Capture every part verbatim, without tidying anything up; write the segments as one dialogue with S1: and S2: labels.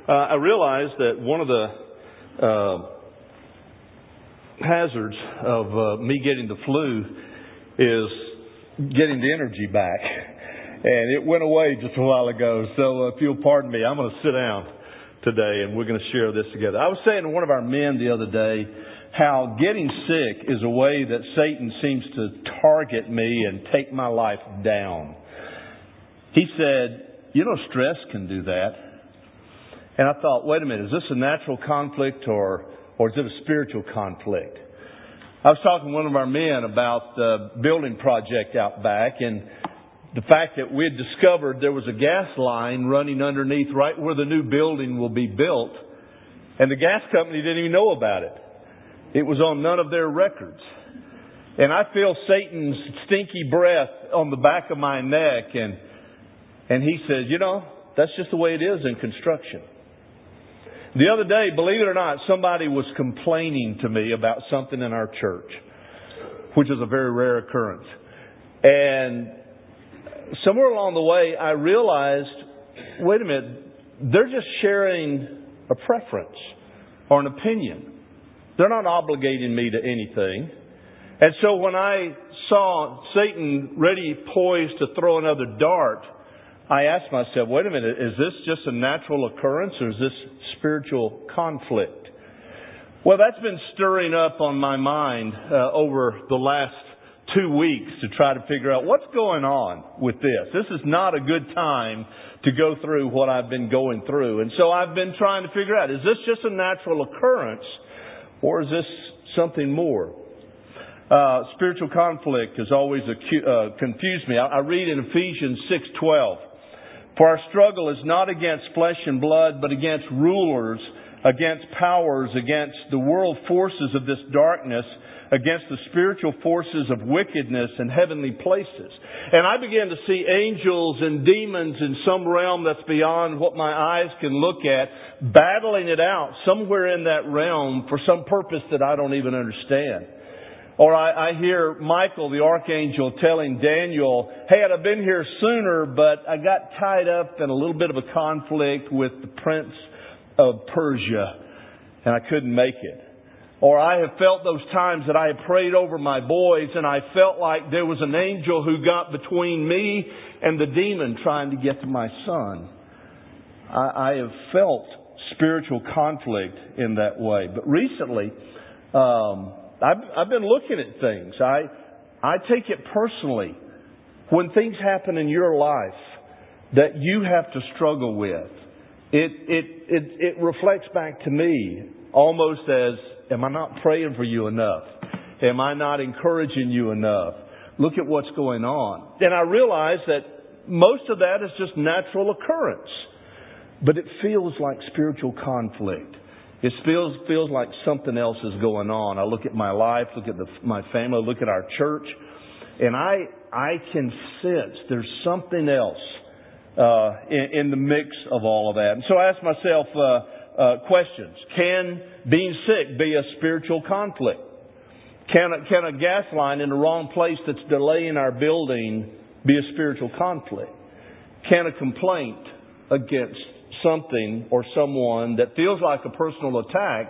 S1: uh, I realized that one of the uh, hazards of uh, me getting the flu is getting the energy back. And it went away just a while ago. So uh, if you'll pardon me, I'm going to sit down today and we're going to share this together. I was saying to one of our men the other day how getting sick is a way that Satan seems to target me and take my life down. He said, you know, stress can do that. And I thought, wait a minute, is this a natural conflict or, or is it a spiritual conflict? I was talking to one of our men about the building project out back and the fact that we had discovered there was a gas line running underneath right where the new building will be built. And the gas company didn't even know about it. It was on none of their records. And I feel Satan's stinky breath on the back of my neck. And, and he says, you know, that's just the way it is in construction. The other day, believe it or not, somebody was complaining to me about something in our church, which is a very rare occurrence. And somewhere along the way, I realized, wait a minute, they're just sharing a preference or an opinion. They're not obligating me to anything. And so when I saw Satan ready, poised to throw another dart, I asked myself, wait a minute, is this just a natural occurrence or is this spiritual conflict? Well, that's been stirring up on my mind uh, over the last two weeks to try to figure out what's going on with this. This is not a good time to go through what I've been going through. And so I've been trying to figure out, is this just a natural occurrence or is this something more? Uh, spiritual conflict has always acu- uh, confused me. I, I read in Ephesians six twelve, for our struggle is not against flesh and blood, but against rulers, against powers, against the world forces of this darkness, against the spiritual forces of wickedness in heavenly places. And I began to see angels and demons in some realm that's beyond what my eyes can look at, battling it out somewhere in that realm for some purpose that I don't even understand. Or I, I hear Michael, the archangel, telling Daniel, hey, I'd have been here sooner, but I got tied up in a little bit of a conflict with the prince of Persia, and I couldn't make it. Or I have felt those times that I have prayed over my boys, and I felt like there was an angel who got between me and the demon trying to get to my son. I, I have felt spiritual conflict in that way. But recently, um, I've, I've been looking at things. I, I take it personally. When things happen in your life that you have to struggle with, it, it, it, it reflects back to me almost as, am I not praying for you enough? Am I not encouraging you enough? Look at what's going on. And I realize that most of that is just natural occurrence. But it feels like spiritual conflict. It feels feels like something else is going on. I look at my life, look at the, my family, look at our church, and I I can sense there's something else uh, in, in the mix of all of that. And so I ask myself uh, uh, questions. Can being sick be a spiritual conflict? Can a, can a gas line in the wrong place that's delaying our building be a spiritual conflict? Can a complaint against something or someone that feels like a personal attack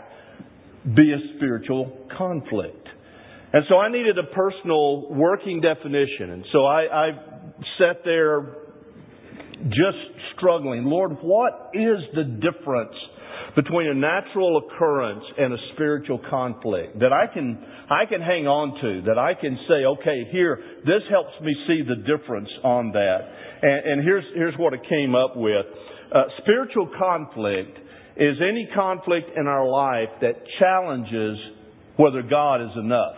S1: be a spiritual conflict? And so I needed a personal working definition. And so I, I sat there just struggling. Lord, what is the difference between a natural occurrence and a spiritual conflict that I can I can hang on to, that I can say, okay, here, this helps me see the difference on that. And, and here's here's what it came up with. Uh, spiritual conflict is any conflict in our life that challenges whether God is enough.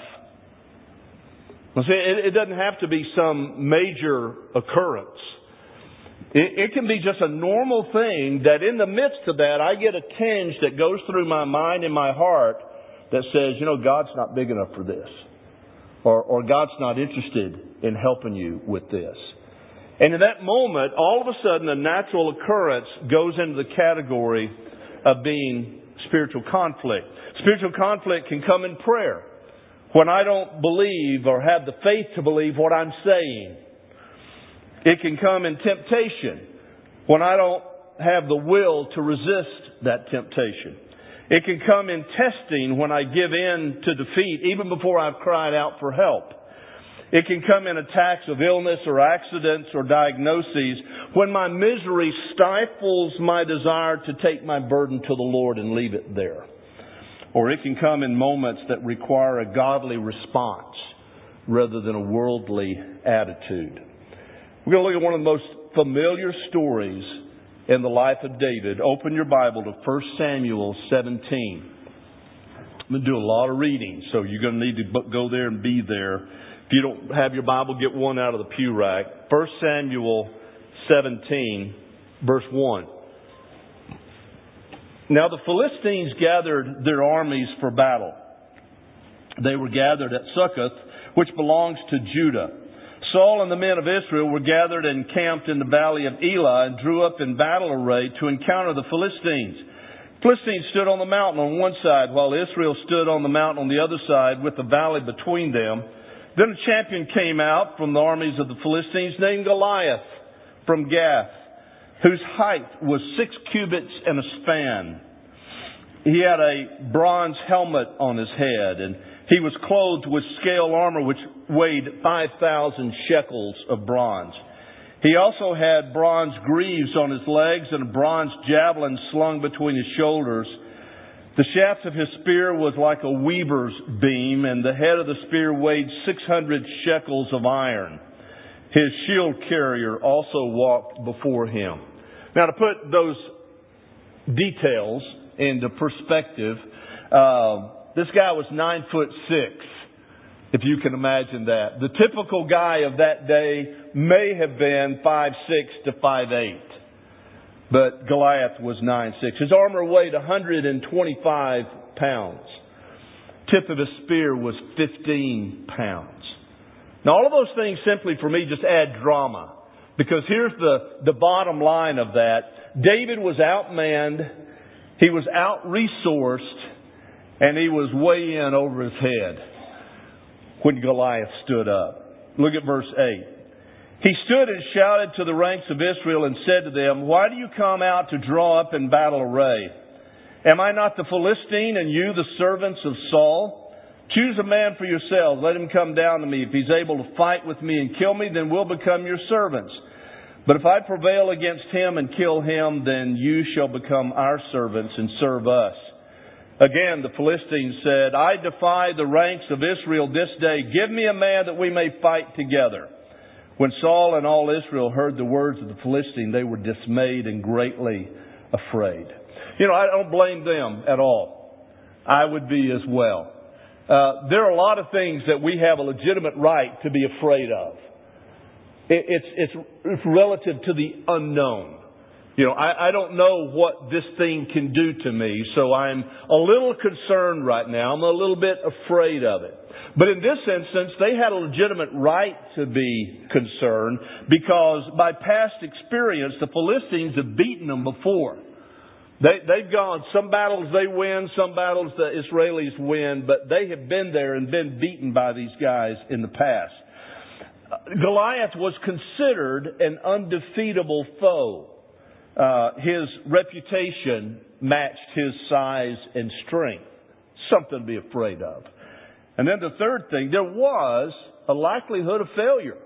S1: Well, see, it, it doesn't have to be some major occurrence. It, it can be just a normal thing that in the midst of that, I get a tinge that goes through my mind and my heart that says, you know, God's not big enough for this. Or, or God's not interested in helping you with this. And in that moment, all of a sudden, a natural occurrence goes into the category of being spiritual conflict. Spiritual conflict can come in prayer. When I don't believe or have the faith to believe what I'm saying. It can come in temptation. When I don't have the will to resist that temptation. It can come in testing when I give in to defeat, even before I've cried out for help. It can come in attacks of illness or accidents or diagnoses when my misery stifles my desire to take my burden to the Lord and leave it there. Or it can come in moments that require a godly response rather than a worldly attitude. We're going to look at one of the most familiar stories in the life of David. Open your Bible to First Samuel seventeen. I'm going to do a lot of reading, so you're going to need to go there and be there. If you don't have your Bible, get one out of the pew rack. First Samuel seventeen, verse one. Now the Philistines gathered their armies for battle. They were gathered at Succoth, which belongs to Judah. Saul and the men of Israel were gathered and camped in the valley of Elah and drew up in battle array to encounter the Philistines. Philistines stood on the mountain on one side, while Israel stood on the mountain on the other side with the valley between them. Then a champion came out from the armies of the Philistines named Goliath from Gath, whose height was six cubits and a span. He had a bronze helmet on his head, and he was clothed with scale armor which weighed five thousand shekels of bronze. He also had bronze greaves on his legs and a bronze javelin slung between his shoulders. The shaft of his spear was like a weaver's beam, and the head of the spear weighed six hundred shekels of iron. His shield carrier also walked before him. Now, to put those details into perspective, uh, this guy was nine foot six, if you can imagine that. The typical guy of that day may have been five six to five eight. But Goliath was nine six. His armor weighed one hundred twenty-five pounds. Tip of his spear was fifteen pounds. Now all of those things simply for me just add drama. Because here's the, the bottom line of that. David was outmanned. He was out-resourced. And he was way in over his head when Goliath stood up. Look at verse eight. He stood and shouted to the ranks of Israel and said to them, "Why do you come out to draw up in battle array? Am I not the Philistine and you the servants of Saul? Choose a man for yourselves. Let him come down to me. If he's able to fight with me and kill me, then we'll become your servants. But if I prevail against him and kill him, then you shall become our servants and serve us." Again, the Philistines said, "I defy the ranks of Israel this day. Give me a man that we may fight together." When Saul and all Israel heard the words of the Philistine, they were dismayed and greatly afraid. You know, I don't blame them at all. I would be as well. Uh, there are a lot of things that we have a legitimate right to be afraid of. It, it's, it's, it's relative to the unknown. You know, I, I don't know what this thing can do to me, so I'm a little concerned right now. I'm a little bit afraid of it. But in this instance, they had a legitimate right to be concerned because by past experience, the Philistines have beaten them before. They, they've gone, some battles they win, some battles the Israelis win, but they have been there and been beaten by these guys in the past. Goliath was considered an undefeatable foe. Uh, his reputation matched his size and strength. Something to be afraid of. And then the third thing, there was a likelihood of failure.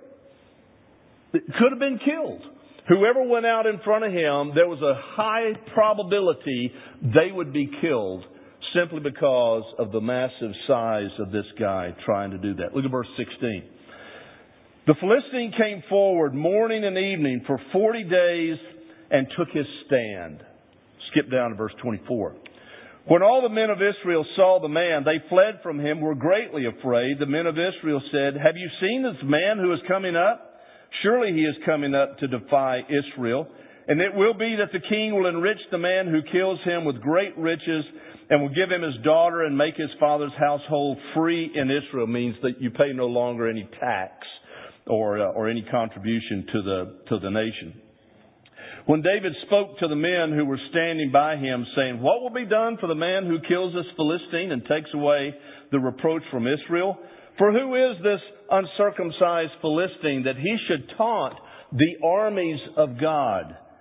S1: It could have been killed. Whoever went out in front of him, there was a high probability they would be killed simply because of the massive size of this guy trying to do that. Look at verse sixteen. The Philistine came forward morning and evening for forty days and took his stand. Skip down to verse twenty-four. When all the men of Israel saw the man, they fled from him, were greatly afraid. The men of Israel said, "Have you seen this man who is coming up? Surely he is coming up to defy Israel. And it will be that the king will enrich the man who kills him with great riches and will give him his daughter and make his father's household free in Israel." Means that you pay no longer any tax or uh, or any contribution to the to the nation. When David spoke to the men who were standing by him, saying, "What will be done for the man who kills this Philistine and takes away the reproach from Israel? For who is this uncircumcised Philistine that he should taunt the armies of God?"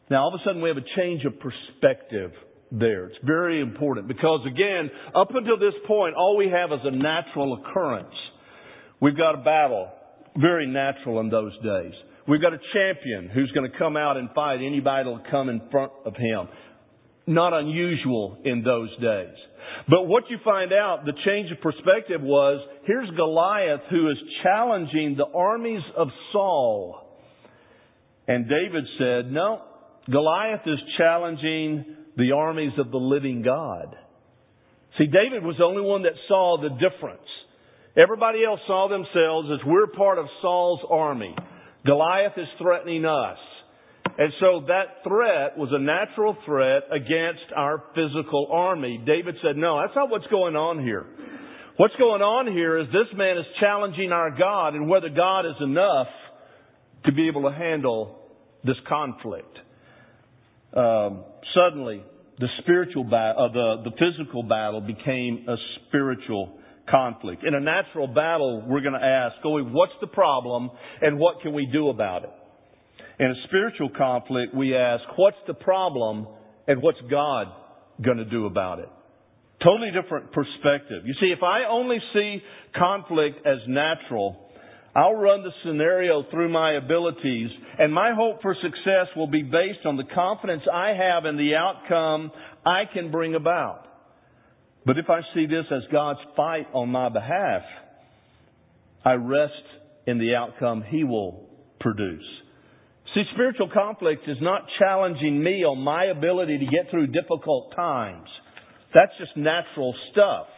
S1: Now, all of a sudden, we have a change of perspective there. It's very important because, again, up until this point, all we have is a natural occurrence. We've got a battle, very natural in those days. We've got a champion who's going to come out and fight anybody that will come in front of him. Not unusual in those days. But what you find out, the change of perspective was, here's Goliath who is challenging the armies of Saul. And David said, no, Goliath is challenging the armies of the living God. See, David was the only one that saw the difference. Everybody else saw themselves as we're part of Saul's army. Goliath is threatening us. And so that threat was a natural threat against our physical army. David said, no, that's not what's going on here. What's going on here is this man is challenging our God and whether God is enough to be able to handle this conflict. Um, suddenly, the spiritual battle, uh, the, the physical battle became a spiritual conflict. In a natural battle, we're going to ask, oh, what's the problem and what can we do about it? In a spiritual conflict, we ask, what's the problem and what's God going to do about it? Totally different perspective. You see, if I only see conflict as natural, I'll run the scenario through my abilities, and my hope for success will be based on the confidence I have in the outcome I can bring about. But if I see this as God's fight on my behalf, I rest in the outcome He will produce. See, spiritual conflict is not challenging me on my ability to get through difficult times. That's just natural stuff.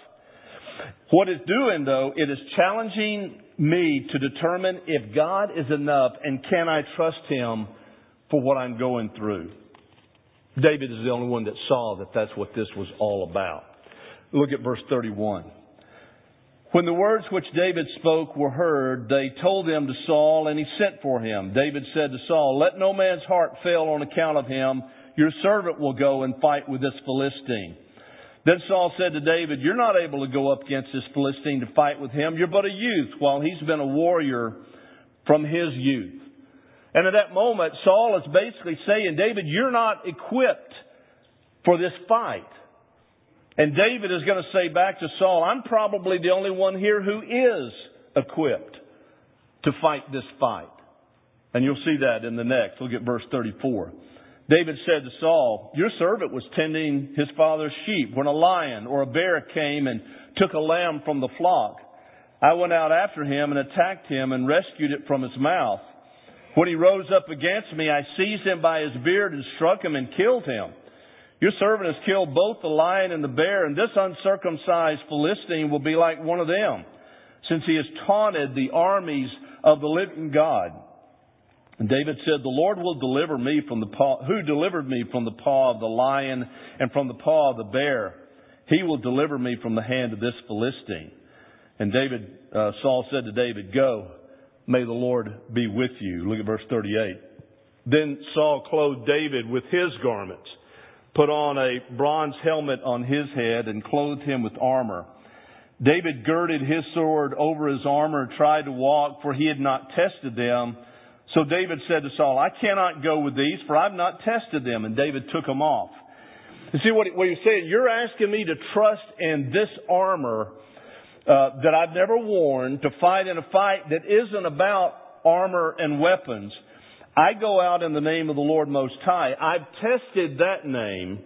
S1: What it's doing, though, it is challenging me to determine if God is enough and can I trust Him for what I'm going through. David is the only one that saw that that's what this was all about. Look at verse thirty-one. When the words which David spoke were heard, they told them to Saul, and he sent for him. David said to Saul, let no man's heart fail on account of him. Your servant will go and fight with this Philistine. Then Saul said to David, you're not able to go up against this Philistine to fight with him. You're but a youth, while he's been a warrior from his youth. And at that moment, Saul is basically saying, David, you're not equipped for this fight. And David is going to say back to Saul, I'm probably the only one here who is equipped to fight this fight. And you'll see that in the next. Look at verse thirty-four. David said to Saul, your servant was tending his father's sheep when a lion or a bear came and took a lamb from the flock. I went out after him and attacked him and rescued it from his mouth. When he rose up against me, I seized him by his beard and struck him and killed him. Your servant has killed both the lion and the bear, and this uncircumcised Philistine will be like one of them, since he has taunted the armies of the living God. And David said, the Lord will deliver me from the paw, who delivered me from the paw of the lion and from the paw of the bear. He will deliver me from the hand of this Philistine. And David, uh, Saul said to David, go, may the Lord be with you. Look at verse thirty-eight. Then Saul clothed David with his garments, put on a bronze helmet on his head, and clothed him with armor. David girded his sword over his armor and tried to walk, for he had not tested them. So David said to Saul, I cannot go with these, for I've not tested them. And David took them off. You see what, what he's saying? You're asking me to trust in this armor uh, that I've never worn to fight in a fight that isn't about armor and weapons. I go out in the name of the Lord Most High. I've tested that name.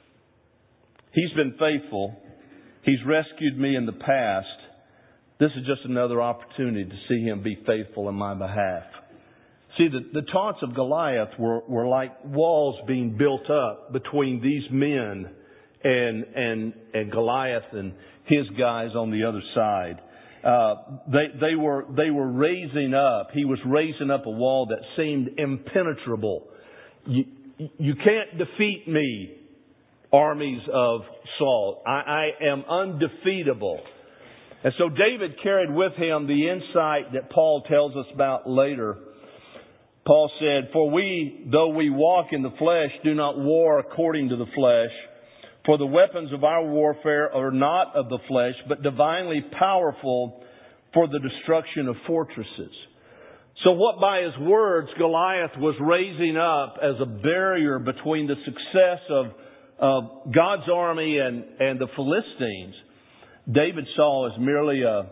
S1: He's been faithful. He's rescued me in the past. This is just another opportunity to see Him be faithful in my behalf. See, the, the taunts of Goliath were, were like walls being built up between these men and, and, and Goliath and his guys on the other side. Uh, they, they were, they were raising up. He was raising up a wall that seemed impenetrable. You, you can't defeat me, armies of Saul. I, I am undefeatable. And so David carried with him the insight that Paul tells us about later. Paul said, for we, though we walk in the flesh, do not war according to the flesh. For the weapons of our warfare are not of the flesh, but divinely powerful for the destruction of fortresses. So what by his words Goliath was raising up as a barrier between the success of, of God's army and, and the Philistines, David saw as merely a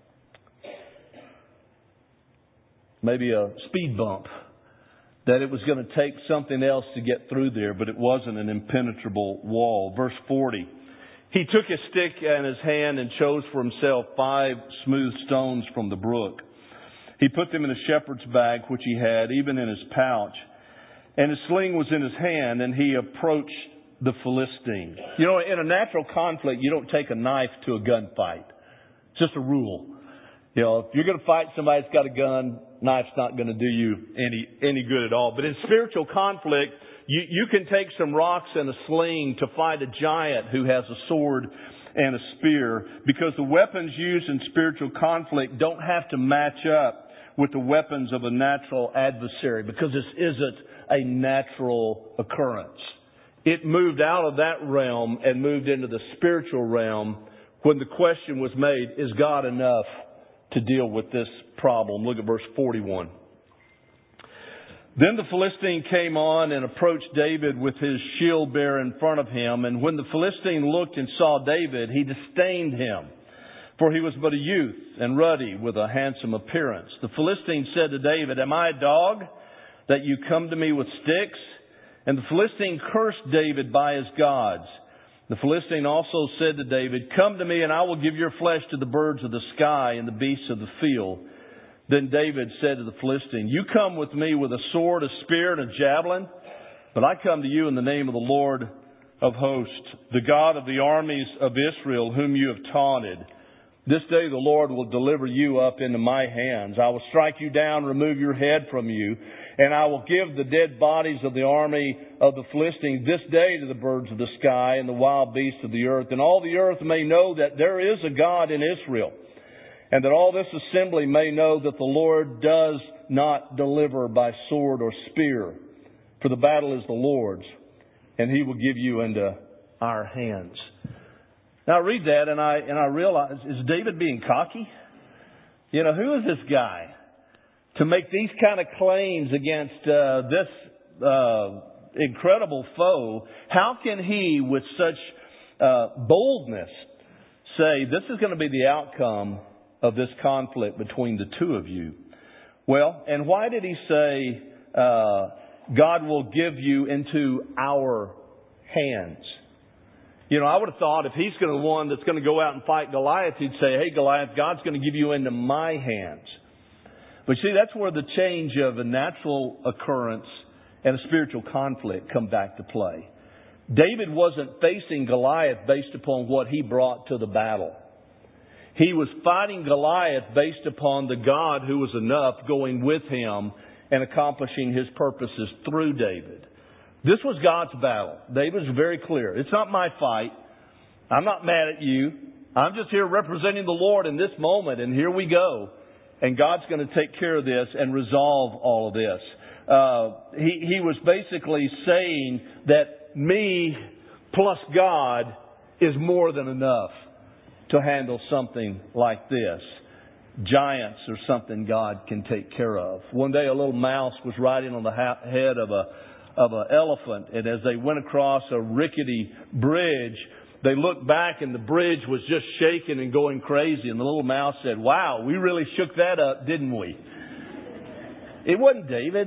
S1: maybe a speed bump, that it was going to take something else to get through there, but it wasn't an impenetrable wall. Verse forty, he took his stick in his hand and chose for himself five smooth stones from the brook. He put them in a shepherd's bag, which he had, even in his pouch, and his sling was in his hand, and he approached the Philistine. You know, in a natural conflict, you don't take a knife to a gunfight. It's just a rule. You know, if you're going to fight somebody that's got a gun, knife's not going to do you any any good at all. But in spiritual conflict, you, you can take some rocks and a sling to fight a giant who has a sword and a spear, because the weapons used in spiritual conflict don't have to match up with the weapons of a natural adversary, because this isn't a natural occurrence. It moved out of that realm and moved into the spiritual realm when the question was made, is God enough to deal with this problem? Look at verse forty-one. Then the Philistine came on and approached David with his shield bearer in front of him. And when the Philistine looked and saw David, he disdained him, for he was but a youth and ruddy with a handsome appearance. The Philistine said to David, "Am I a dog that you come to me with sticks?" And the Philistine cursed David by his gods. The Philistine also said to David, "Come to me, and I will give your flesh to the birds of the sky and the beasts of the field." Then David said to the Philistine, "You come with me with a sword, a spear, and a javelin, but I come to you in the name of the Lord of hosts, the God of the armies of Israel, whom you have taunted. This day the Lord will deliver you up into my hands. I will strike you down, remove your head from you, and I will give the dead bodies of the army of the Philistines this day to the birds of the sky and the wild beasts of the earth. And all the earth may know that there is a God in Israel, and that all this assembly may know that the Lord does not deliver by sword or spear. For the battle is the Lord's, and He will give you into our hands." Now I read that and I and I realize, is David being cocky? You know, who is this guy to make these kind of claims against uh, this uh, incredible foe? How can he, with such uh, boldness, say this is going to be the outcome of this conflict between the two of you? Well, and why did he say uh, God will give you into our hands? You know, I would have thought if he's going to one that's going to go out and fight Goliath, he'd say, "Hey, Goliath, God's going to give you into my hands." But see, that's where the change of a natural occurrence and a spiritual conflict come back to play. David wasn't facing Goliath based upon what he brought to the battle. He was fighting Goliath based upon the God who was enough going with him and accomplishing His purposes through David. This was God's battle. David was very clear. It's not my fight. I'm not mad at you. I'm just here representing the Lord in this moment, and here we go. And God's going to take care of this and resolve all of this. Uh, he, he was basically saying that me plus God is more than enough to handle something like this. Giants are something God can take care of. One day a little mouse was riding on the ha- head of a of an elephant, and as they went across a rickety bridge, they looked back and the bridge was just shaking and going crazy, and the little mouse said, "Wow, we really shook that up, didn't we?" It wasn't David.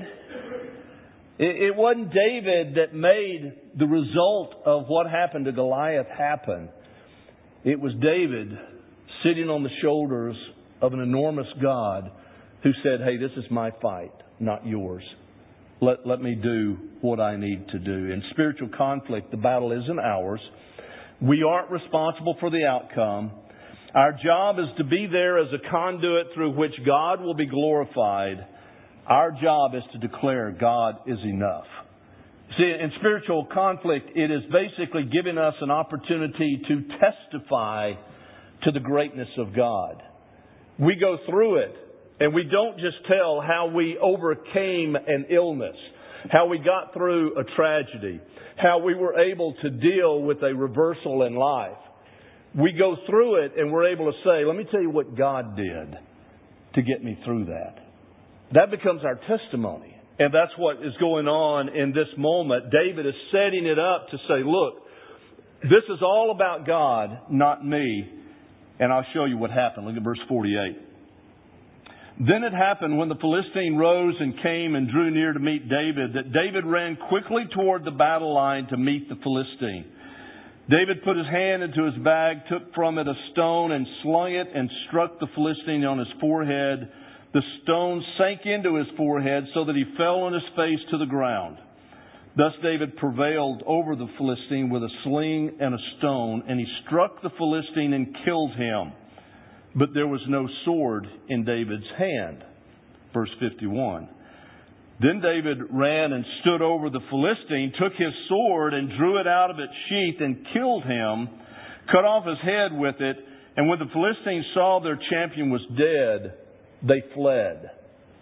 S1: It, it wasn't David that made the result of what happened to Goliath happen. It was David sitting on the shoulders of an enormous God who said, "Hey, this is my fight, not yours. Let, let me do what I need to do." In spiritual conflict, the battle isn't ours. We aren't responsible for the outcome. Our job is to be there as a conduit through which God will be glorified. Our job is to declare God is enough. See, in spiritual conflict, it is basically giving us an opportunity to testify to the greatness of God. We go through it, and we don't just tell how we overcame an illness, how we got through a tragedy, how we were able to deal with a reversal in life. We go through it and we're able to say, "Let me tell you what God did to get me through that." That becomes our testimony. And that's what is going on in this moment. David is setting it up to say, look, this is all about God, not me. And I'll show you what happened. Look at verse forty-eight. Then it happened when the Philistine rose and came and drew near to meet David, that David ran quickly toward the battle line to meet the Philistine. David put his hand into his bag, took from it a stone and slung it and struck the Philistine on his forehead. The stone sank into his forehead so that he fell on his face to the ground. Thus David prevailed over the Philistine with a sling and a stone, and he struck the Philistine and killed him. But there was no sword in David's hand. Verse fifty-one. Then David ran and stood over the Philistine, took his sword and drew it out of its sheath and killed him, cut off his head with it. And when the Philistines saw their champion was dead, they fled.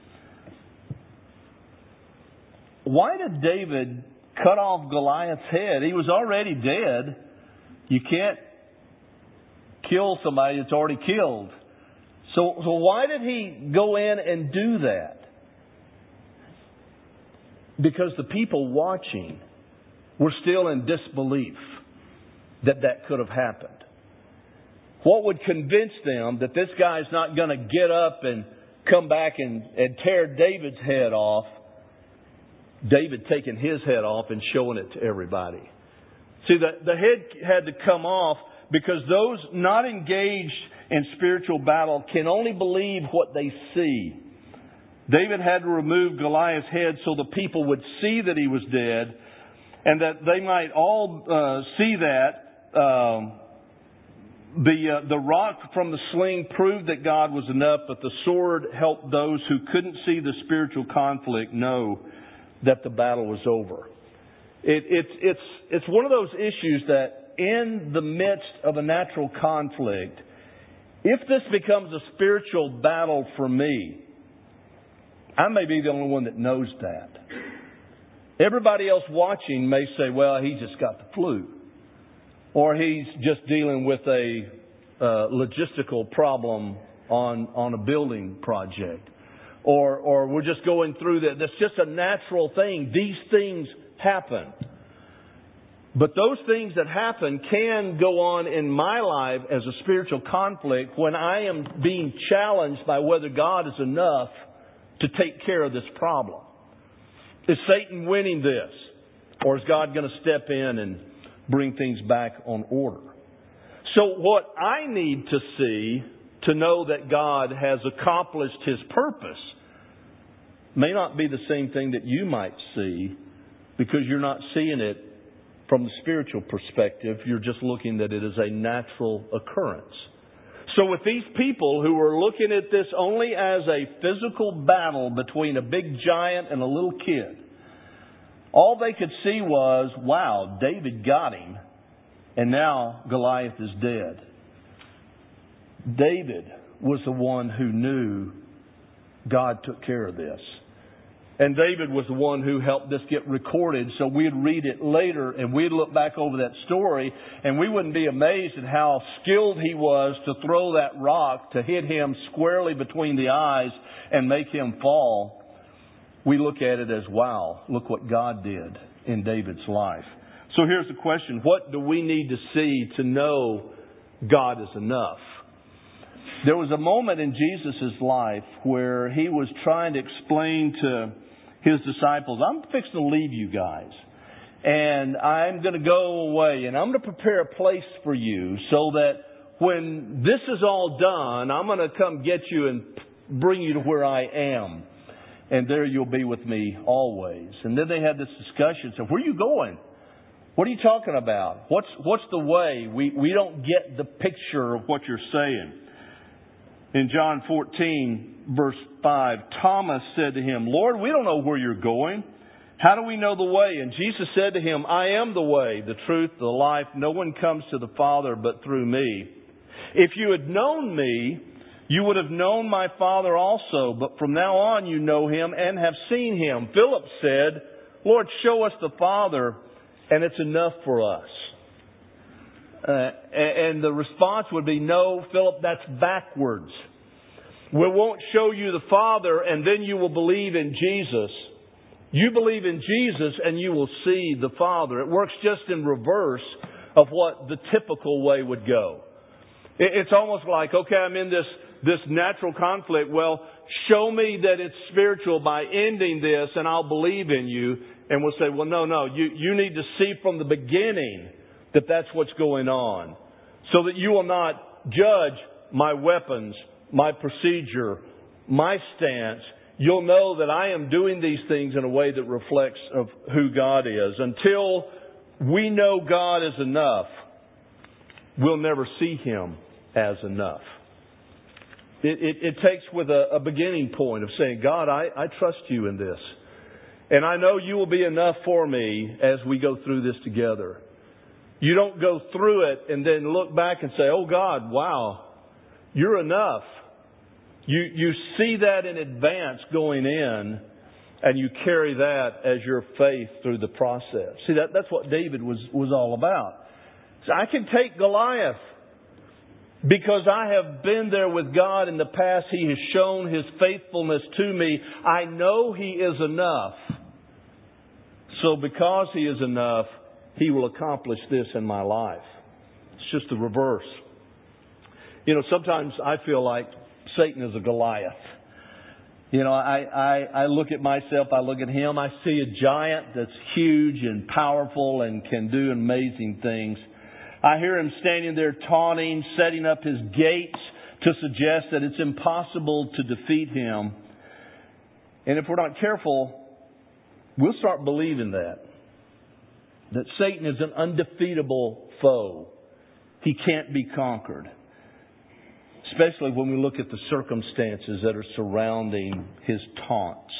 S1: Why did David cut off Goliath's head? He was already dead. You can't kill somebody that's already killed. So, so why did he go in and do that? Because the people watching were still in disbelief that that could have happened. What would convince them that this guy's not going to get up and come back and, and tear David's head off? David taking his head off and showing it to everybody. See, the, the head had to come off because those not engaged in spiritual battle can only believe what they see. David had to remove Goliath's head so the people would see that he was dead, and that they might all uh, see that um, the uh, the rock from the sling proved that God was enough, but the sword helped those who couldn't see the spiritual conflict know that the battle was over. It, it's it's it's one of those issues that in the midst of a natural conflict, if this becomes a spiritual battle for me, I may be the only one that knows that. Everybody else watching may say, well, he just got the flu. Or he's just dealing with a uh, logistical problem on, on a building project. Or, or we're just going through that. That's just a natural thing. These things happen. But those things that happen can go on in my life as a spiritual conflict when I am being challenged by whether God is enough to take care of this problem. Is Satan winning this? Or is God going to step in and bring things back on order? So what I need to see to know that God has accomplished His purpose may not be the same thing that you might see, because you're not seeing it from the spiritual perspective. You're just looking that it is a natural occurrence. So with these people who were looking at this only as a physical battle between a big giant and a little kid, all they could see was, wow, David got him, and now Goliath is dead. David was the one who knew God took care of this. And David was the one who helped this get recorded, so we'd read it later and we'd look back over that story and we wouldn't be amazed at how skilled he was to throw that rock to hit him squarely between the eyes and make him fall. We look at it as, wow, look what God did in David's life. So here's the question. What do we need to see to know God is enough? There was a moment in Jesus' life where He was trying to explain to His disciples, I'm fixing to leave you guys. And I'm going to go away and I'm going to prepare a place for you so that when this is all done, I'm going to come get you and bring you to where I am. And there you'll be with me always. And then they had this discussion. So where are you going? What are you talking about? What's what's the way? We, we don't get the picture of what you're saying. In John fourteen, verse five, Thomas said to Him, Lord, we don't know where you're going. How do we know the way? And Jesus said to him, I am the way, the truth, the life. No one comes to the Father but through me. If you had known me, you would have known my Father also. But from now on you know Him and have seen Him. Philip said, Lord, show us the Father, and it's enough for us. Uh, and the response would be, no, Philip, that's backwards. We won't show you the Father and then you will believe in Jesus. You believe in Jesus and you will see the Father. It works just in reverse of what the typical way would go. It's almost like, okay, I'm in this, this natural conflict. Well, show me that it's spiritual by ending this and I'll believe in you. And we'll say, well, no, no, you, you need to see from the beginning that that's what's going on. So that you will not judge my weapons, my procedure, my stance. You'll know that I am doing these things in a way that reflects of who God is. Until we know God is enough, we'll never see Him as enough. It, it, it takes with a, a beginning point of saying, God, I, I trust you in this. And I know you will be enough for me as we go through this together. You don't go through it and then look back and say, oh God, wow, you're enough. You, you see that in advance going in and you carry that as your faith through the process. See, that, that's what David was, was all about. So I can take Goliath because I have been there with God in the past. He has shown His faithfulness to me. I know He is enough. So because He is enough, He will accomplish this in my life. It's just the reverse. You know, sometimes I feel like Satan is a Goliath. You know, I, I, I look at myself, I look at him, I see a giant that's huge and powerful and can do amazing things. I hear him standing there taunting, setting up his gates to suggest that it's impossible to defeat him. And if we're not careful, we'll start believing that. That Satan is an undefeatable foe. He can't be conquered. Especially when we look at the circumstances that are surrounding his taunts.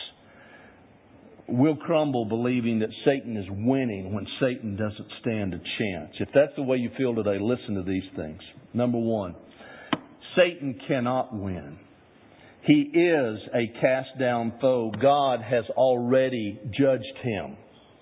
S1: We'll crumble believing that Satan is winning when Satan doesn't stand a chance. If that's the way you feel today, listen to these things. Number one, Satan cannot win. He is a cast down foe. God has already judged him.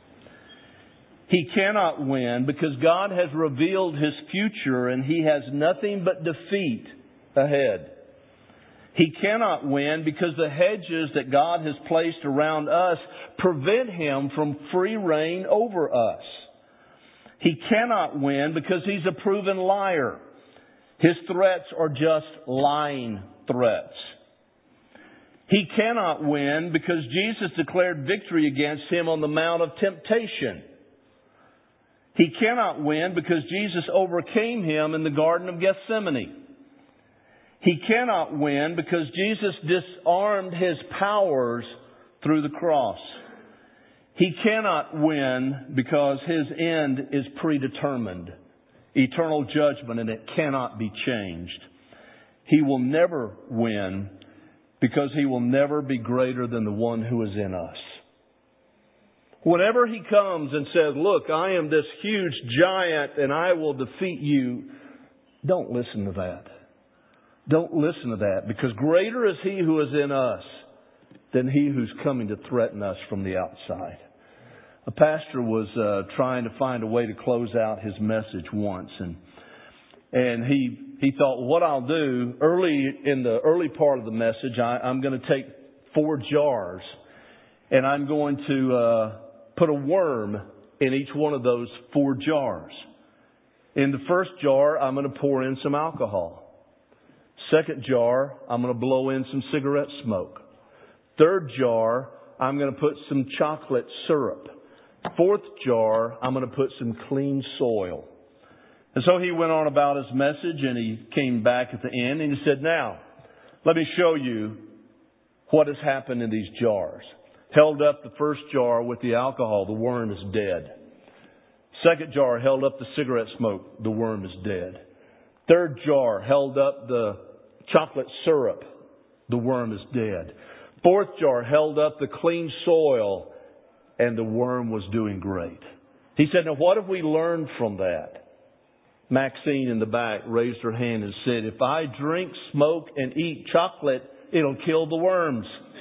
S1: He cannot win because God has revealed His future and He has nothing but defeat ahead. He cannot win because the hedges that God has placed around us prevent Him from free reign over us. He cannot win because He's a proven liar. His threats are just lying threats. He cannot win because Jesus declared victory against him on the Mount of Temptation. He cannot win because Jesus overcame him in the Garden of Gethsemane. He cannot win because Jesus disarmed His powers through the cross. He cannot win because His end is predetermined. Eternal judgment, and it cannot be changed. He will never win because He will never be greater than the one who is in us. Whenever He comes and says, look, I am this huge giant and I will defeat you, don't listen to that. Don't listen to that, because greater is He who is in us than he who's coming to threaten us from the outside. A pastor was uh, trying to find a way to close out his message once, and and he he thought, what I'll do early in the early part of the message, I, I'm going to take four jars, and I'm going to uh, put a worm in each one of those four jars. In the first jar, I'm going to pour in some alcohol. Second jar, I'm going to blow in some cigarette smoke. Third jar, I'm going to put some chocolate syrup. Fourth jar, I'm going to put some clean soil. And so he went on about his message, and he came back at the end and he said, now, let me show you what has happened in these jars. Held up the first jar with the alcohol, the worm is dead. Second jar held up the cigarette smoke, the worm is dead. Third jar held up the chocolate syrup, the worm is dead. Fourth jar held up the clean soil, and the worm was doing great. He said, now what have we learned from that? Maxine in the back raised her hand and said, if I drink, smoke, and eat chocolate, it'll kill the worms.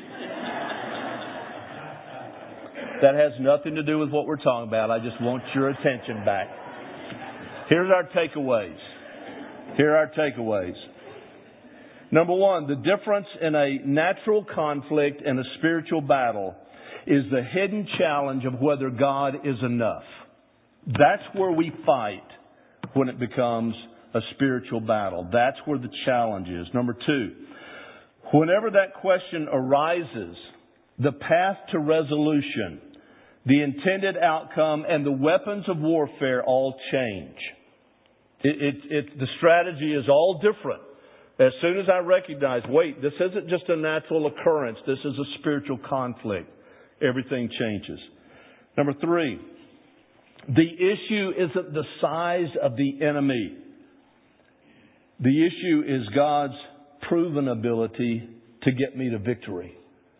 S1: That has nothing to do with what we're talking about. I just want your attention back. Here's our takeaways. Here are our takeaways. Number one, the difference in a natural conflict and a spiritual battle is the hidden challenge of whether God is enough. That's where we fight when it becomes a spiritual battle. That's where the challenge is. Number two, whenever that question arises, the path to resolution, the intended outcome, and the weapons of warfare all change. It, it, it, the strategy is all different. As soon as I recognize, wait, this isn't just a natural occurrence. This is a spiritual conflict. Everything changes. Number three, the issue isn't the size of the enemy. The issue is God's proven ability to get me to victory.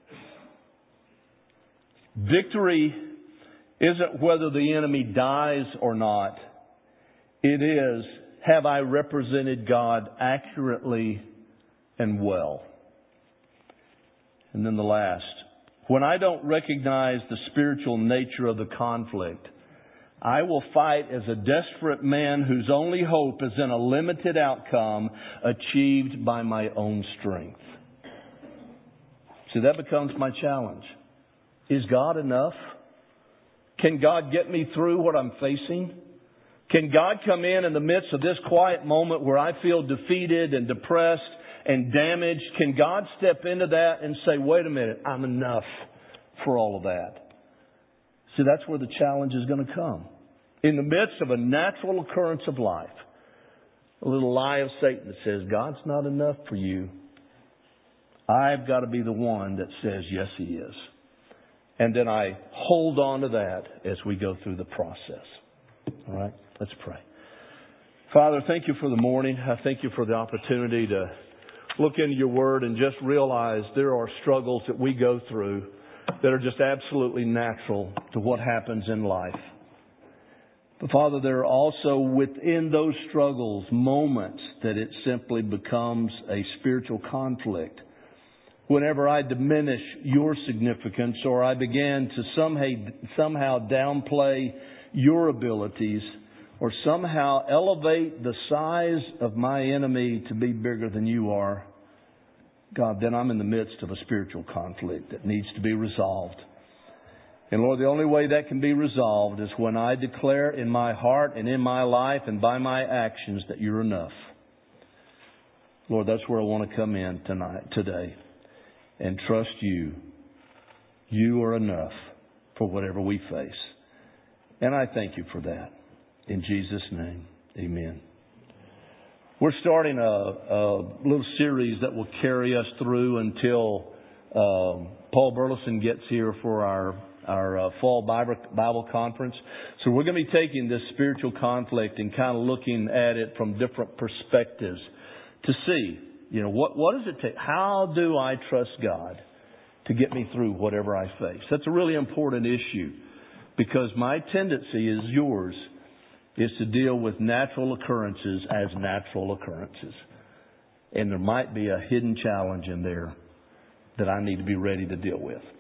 S1: Victory isn't whether the enemy dies or not. It is, have I represented God accurately and well? And then the last, when I don't recognize the spiritual nature of the conflict, I will fight as a desperate man whose only hope is in a limited outcome achieved by my own strength. See, that becomes my challenge. Is God enough? Can God get me through what I'm facing? Can God come in in the midst of this quiet moment where I feel defeated and depressed and damaged? Can God step into that and say, wait a minute, I'm enough for all of that? See, that's where the challenge is going to come. In the midst of a natural occurrence of life, a little lie of Satan that says, God's not enough for you. I've got to be the one that says, yes, He is. And then I hold on to that as we go through the process. All right, let's pray. Father, thank you for the morning. I thank you for the opportunity to look into your word and just realize there are struggles that we go through that are just absolutely natural to what happens in life. But Father, there are also within those struggles moments that it simply becomes a spiritual conflict. Whenever I diminish your significance or I begin to somehow, somehow downplay your abilities or somehow elevate the size of my enemy to be bigger than you are, God, then I'm in the midst of a spiritual conflict that needs to be resolved. And Lord, the only way that can be resolved is when I declare in my heart and in my life and by my actions that you're enough. Lord, that's where I want to come in tonight, today, and trust you. You are enough for whatever we face. And I thank you for that. In Jesus' name, amen. We're starting a, a little series that will carry us through until um, Paul Burleson gets here for our our uh, fall Bible, Bible conference. So we're going to be taking this spiritual conflict and kind of looking at it from different perspectives to see, you know, what what does it take? How do I trust God to get me through whatever I face? That's a really important issue because my tendency is yours. Is to deal with natural occurrences as natural occurrences. And there might be a hidden challenge in there that I need to be ready to deal with.